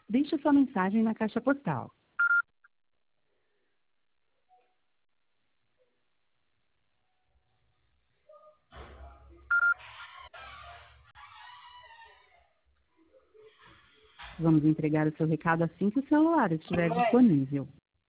Deixe sua mensagem na caixa postal. Vamos entregar o seu recado assim que o celular estiver disponível.